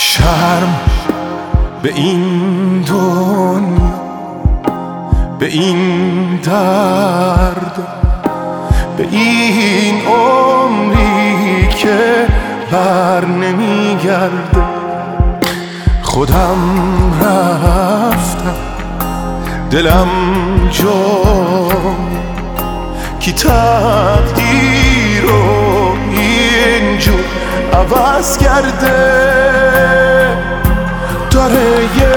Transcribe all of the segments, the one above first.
شرم به این دنیا، به این درد، به این عمری که بر نمیگرده. خودم رفتم دلم جا کی تقدیر رو اینجور عوض کرده. داره یه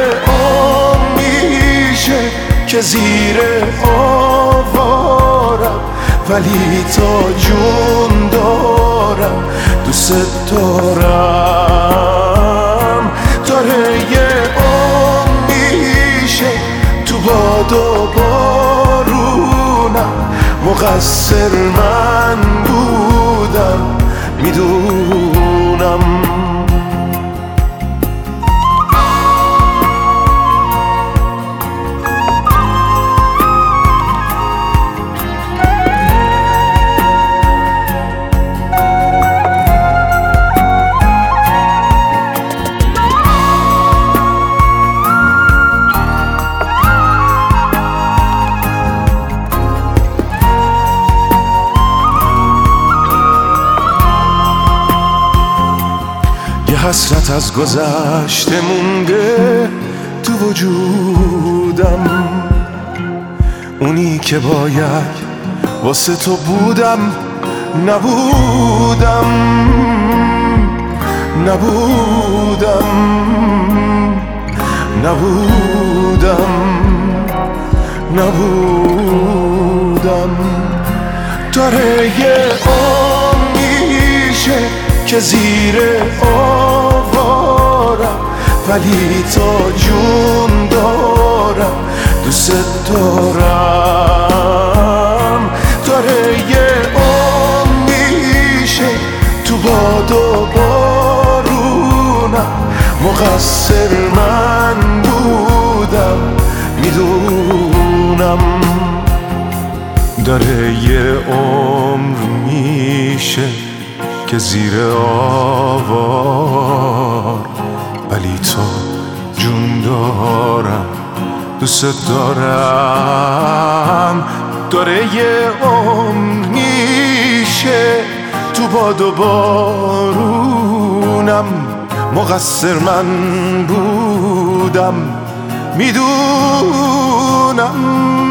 میشه که زیر آوارم، ولی تا جون دارم دوست دارم. داره یه میشه تو باد و بارونم، مقصر من بودم میدونم. حسرت از گذشته مونده تو وجودم، اونی که باید واسه تو بودم نبودم. داره یه میشه که زیر آوارم، ولی تا جون دارم دوست دارم. داره یه میشه تو باد و بارونم، مقصر من بودم میدونم. داره یه عمر میشه که زیر آوار، ولی تو جون دارم دوست دارم. داره یه عمر میشه تو باد و بارونم، مقصر من بودم میدونم.